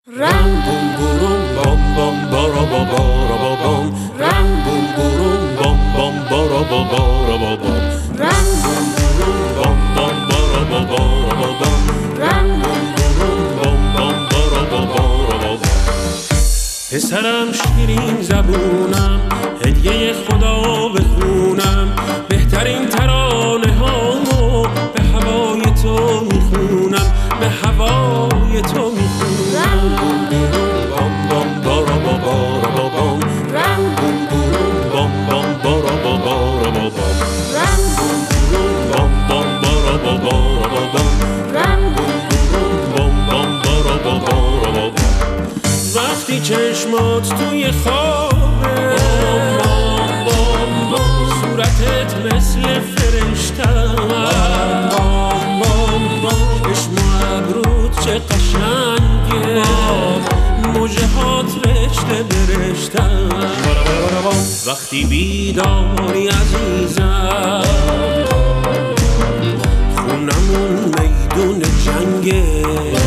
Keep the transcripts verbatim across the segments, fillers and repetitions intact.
Ram bum burum bam bam bara ba bara ba bam. Ram bum burum bam bam bara ba bara ba bam. Ram bum burum bam bam bara ba bara ba bam. Ram bum burum bam bam bara ba bara ba bam. پسرم شیرین زبونم، هدیه خدا بخونم، بهترین ترانه هامو به هوای تو میخونم، به هوای تو میخونم. بام بام بارا با بارا با بام. رم بوم بوم بام بام بارا با بارا با بام. رم بوم بوم بام بام بارا با بارا با بام. رم بوم بوم بام بام بارا با بارا با بام. وقتی چشمات توی خوابه، بام بام بام، صورتت مثل فرشته، بام بام بام، چشم و ابروت چه قشنگه، موجه هات رشته برشته. وقتی بیداری عزیزم، خونمون میدون جنگه.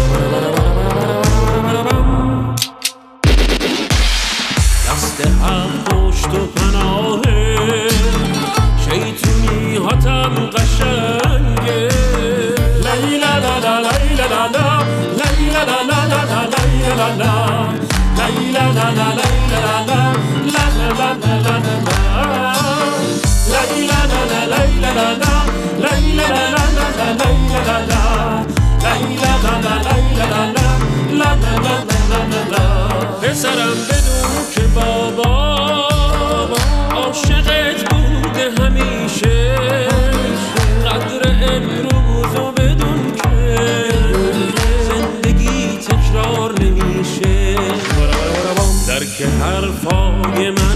دست هم پشت و پناهه، شیطونی هاتم قشنگه. لیلا لا لا لیلا لا لا، لیلا لا لا لا لا لیلا لا لا، لیلا لا لا لیلا لا لا، لا لا لا لا لا، لیلا لا لا لیلا لا لا، لیلا لا لا لا لیلا لا لا، لیلا لا لا لیلا لا لا، لا لا لا لا لا. پسرم بدون که بابا عاشقت بوده همیشه، قدر امروزو بدون که زندگی تکرار نمیشه. درک حرفای من